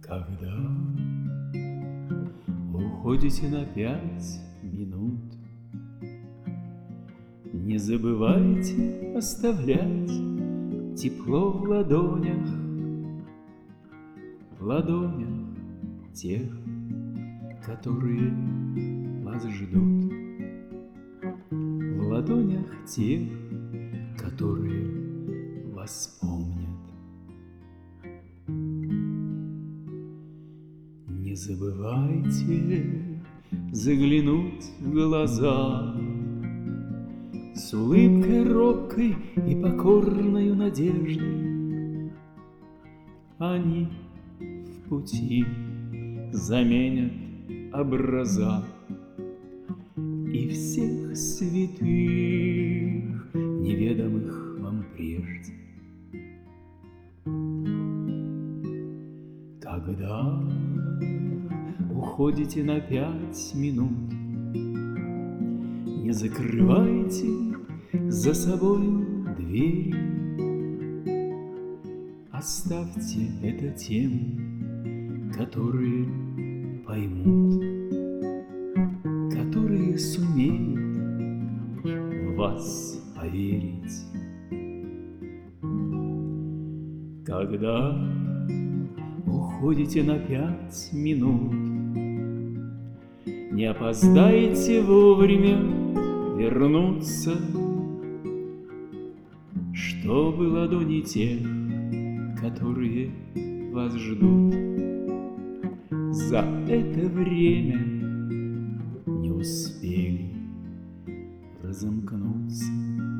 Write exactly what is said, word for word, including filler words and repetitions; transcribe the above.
Когда уходите на пять минут, не забывайте оставлять тепло в ладонях, в ладонях тех, которые вас ждут, в ладонях тех, которые вас помнят. Не забывайте заглянуть в глаза с улыбкой робкой и покорною надеждой. Они в пути заменят образа и всех святых, неведомых вам прежде. Когда уходите на пять минут, не закрывайте за собою двери, оставьте это тем, которые поймут, которые сумеют в вас поверить. Когда уходите на пять минут, не опоздайте вовремя вернуться, чтобы ладони тех, которые вас ждут, за это время не успели разомкнуться.